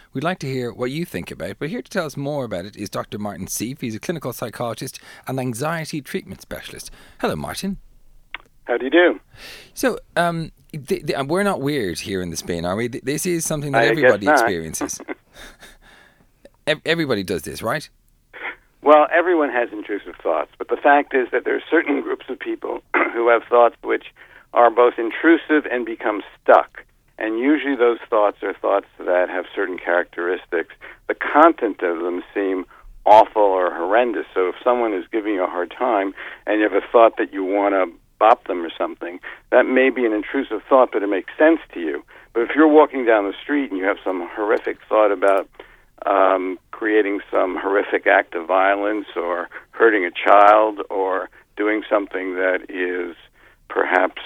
we'd like to hear what you think about. But here to tell us more about it is Dr. Martin Seif. He's a clinical psychologist and anxiety treatment specialist. Hello, Martin. How do you do? So, we're not weird here in the Spin, are we? This is something that everybody experiences. Everybody does this, right? Well, everyone has intrusive thoughts, but the fact is that there are certain groups of people who have thoughts which are both intrusive and become stuck. And usually those thoughts are thoughts that have certain characteristics. The content of them seem awful or horrendous. So if someone is giving you a hard time and you have a thought that you want to bop them or something, that may be an intrusive thought, but it makes sense to you. But if you're walking down the street and you have some horrific thought about creating some horrific act of violence or hurting a child or doing something that is perhaps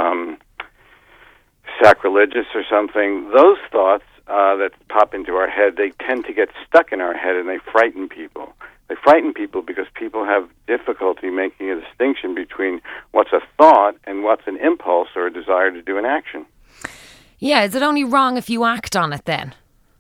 sacrilegious or something, those thoughts that pop into our head, they tend to get stuck in our head and they frighten people. They frighten people because people have difficulty making a distinction between what's a thought and what's an impulse or a desire to do an action. Yeah, is it only wrong if you act on it then?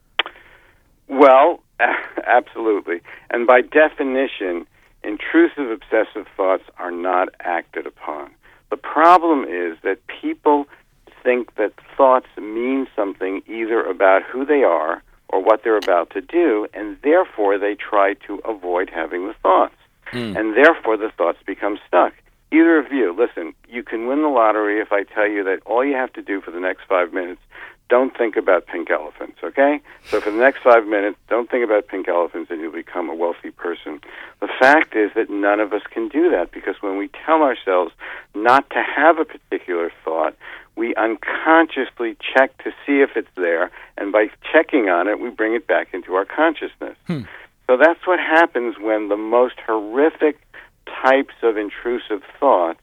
Well, absolutely. And by definition, intrusive obsessive thoughts are not acted upon. The problem is that people think that thoughts mean something either about who they are or what they're about to do, and therefore they try to avoid having the thoughts. And therefore the thoughts become stuck. Either of you, listen, you can win the lottery if I tell you that all you have to do for the next 5 minutes, don't think about pink elephants, okay? So for the next 5 minutes, don't think about pink elephants and you'll become a wealthy person. The fact is that none of us can do that because when we tell ourselves not to have a particular thought, we unconsciously check to see if it's there, and by checking on it, we bring it back into our consciousness. So that's what happens when the most horrific types of intrusive thoughts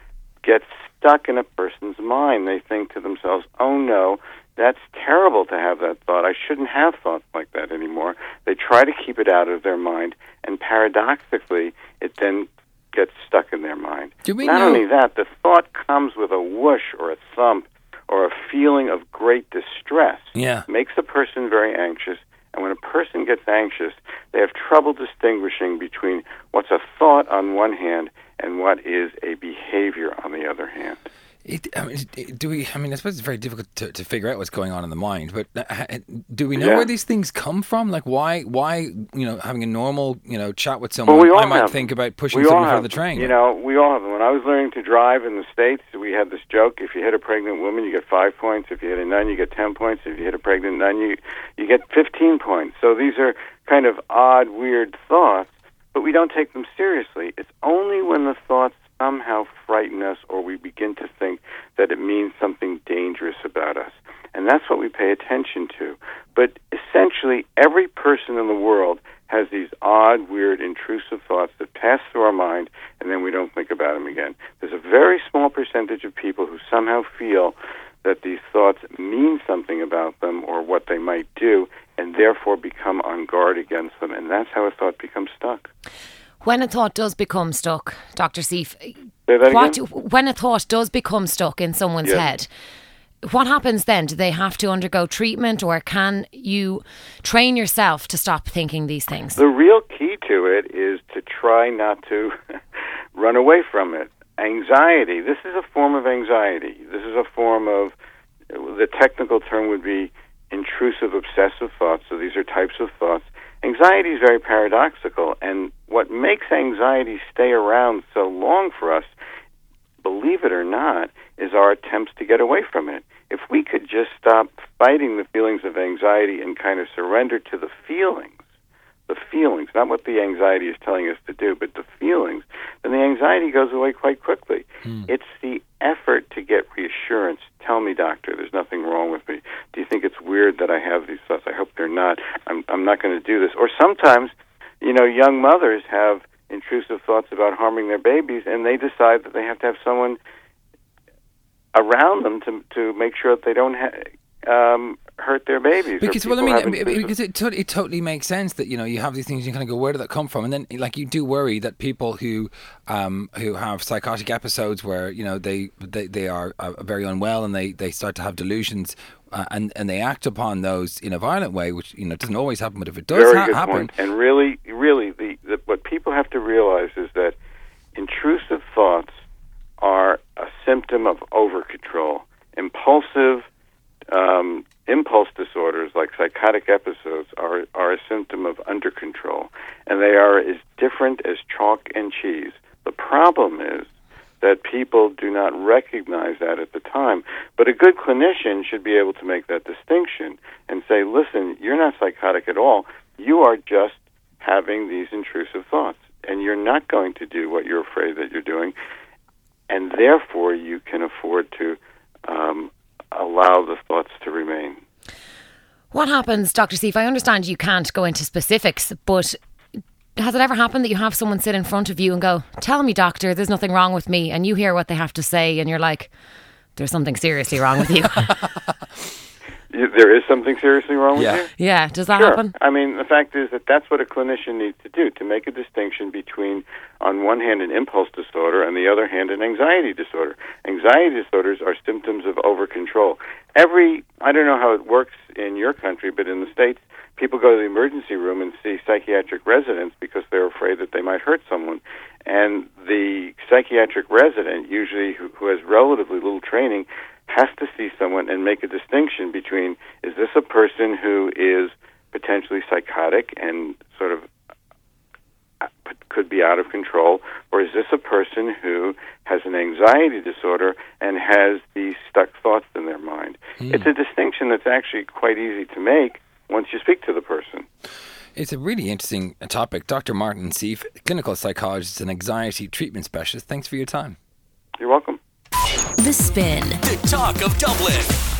get stuck in a person's mind. They think to themselves, oh no, that's terrible to have that thought. I shouldn't have thoughts like that anymore. They try to keep it out of their mind, and paradoxically, it then gets stuck in their mind. Not only that, the thought comes with a whoosh or a thump or a feeling of great distress. Yeah. Makes a person very anxious, and when a person gets anxious, they have trouble distinguishing between what's a thought on one hand and what is a behavior on the other hand. I suppose it's very difficult to figure out what's going on in the mind, but do we know where these things come from? Like why, having a normal, chat with someone, I might think about pushing someone in front of the train. We all have them. When I was learning to drive in the States, we had this joke, if you hit a pregnant woman, you get 5 points. If you hit a nun, you get 10 points. If you hit a pregnant nun, you get 15 points. So these are kind of odd, weird thoughts, but we don't take them seriously. It's only when the thoughts somehow frighten us or we begin to think that it means something dangerous about us. And that's what we pay attention to. But essentially, every person in the world has these odd, weird, intrusive thoughts that pass through our mind and then we don't think about them again. There's a very small percentage of people who somehow feel that these thoughts mean something about them or what they might do and therefore become on guard against them. And that's how a thought becomes stuck. When a thought does become stuck, Dr. Seif, when a thought does become stuck in someone's head, what happens then? Do they have to undergo treatment or can you train yourself to stop thinking these things? The real key to it is to try not to run away from it. Anxiety, this is a form of anxiety. This is a form of, the technical term would be intrusive obsessive thoughts. So these are types of thoughts. Anxiety is very paradoxical, and what makes anxiety stay around so long for us, believe it or not, is our attempts to get away from it. If we could just stop fighting the feelings of anxiety and kind of surrender to the feelings, not what the anxiety is telling us to do, but the feelings, then the anxiety goes away quite quickly. It's the effort to get reassurance. Tell me, doctor, there's nothing wrong with me. Do you think it's weird that I have these thoughts? I hope they're not. I'm not going to do this. Or sometimes, young mothers have intrusive thoughts about harming their babies, and they decide that they have to have someone around them to make sure that they don't hurt their babies. Because because it totally makes sense that you have these things, you kind of go, where did that come from? And then like you do worry that people who have psychotic episodes where they are very unwell and they start to have delusions and they act upon those in a violent way, which doesn't always happen, but if it does happen, point. And really, what people have to realize is that intrusive thoughts are a symptom of over-control. Impulse disorders like psychotic episodes are a symptom of under-control, and they are as different as chalk and cheese. The problem is that people do not recognize that at the time. But a good clinician should be able to make that distinction and say, listen, you're not psychotic at all. You are just having these intrusive thoughts, and you're not going to do what you're afraid that you're doing, and therefore you can afford to allow the thoughts to remain. What happens, Dr. Seif? I understand you can't go into specifics, but has it ever happened that you have someone sit in front of you and go, tell me, doctor, there's nothing wrong with me, and you hear what they have to say and you're like, there's something seriously wrong with you? There is something seriously wrong with you? Yeah, does that happen? I mean, the fact is that that's what a clinician needs to do, to make a distinction between, on one hand, an impulse disorder, and the other hand, an anxiety disorder. Anxiety disorders are symptoms of over-control. I don't know how it works in your country, but in the States, people go to the emergency room and see psychiatric residents because they're afraid that they might hurt someone. And the psychiatric resident, usually who has relatively little training, has to see someone and make a distinction between, is this a person who is potentially psychotic and sort of could be out of control, or is this a person who has an anxiety disorder and has these stuck thoughts in their mind? It's a distinction that's actually quite easy to make once you speak to the person. It's a really interesting topic. Dr. Martin Seif, clinical psychologist and anxiety treatment specialist. Thanks for your time. You're welcome. The Spin. The Talk of Dublin.